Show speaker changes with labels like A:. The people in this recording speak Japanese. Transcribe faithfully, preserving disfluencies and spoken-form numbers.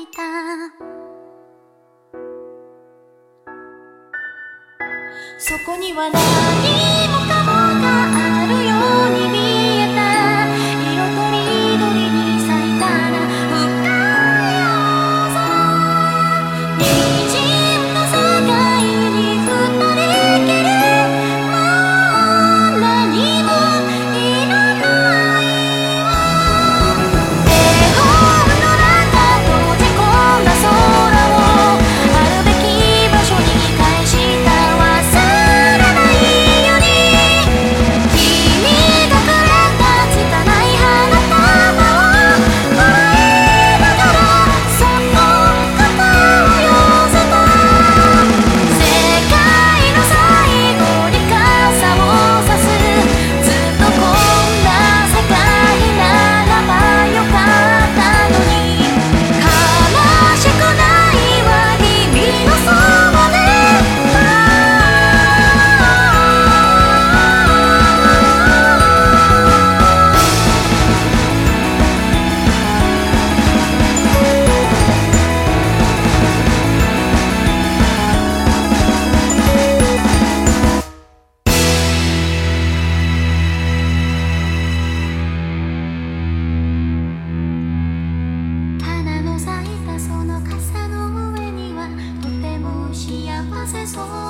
A: いた。そこには何もかもがあるように見えた。色とりどりに咲いたな深い青空。虹の境に二人きり。もう何もいらないわ。絵本の中閉じ込んだ空をあるべき場所に返した忘れないように。君がくれた拙い花束をもらいながらそっと肩を寄せた。世界の最後に傘をさす。ずっとこんな世界ならばよかったのに。悲しくないわ君のそばで。花の咲いたその傘の上にはとても幸せそう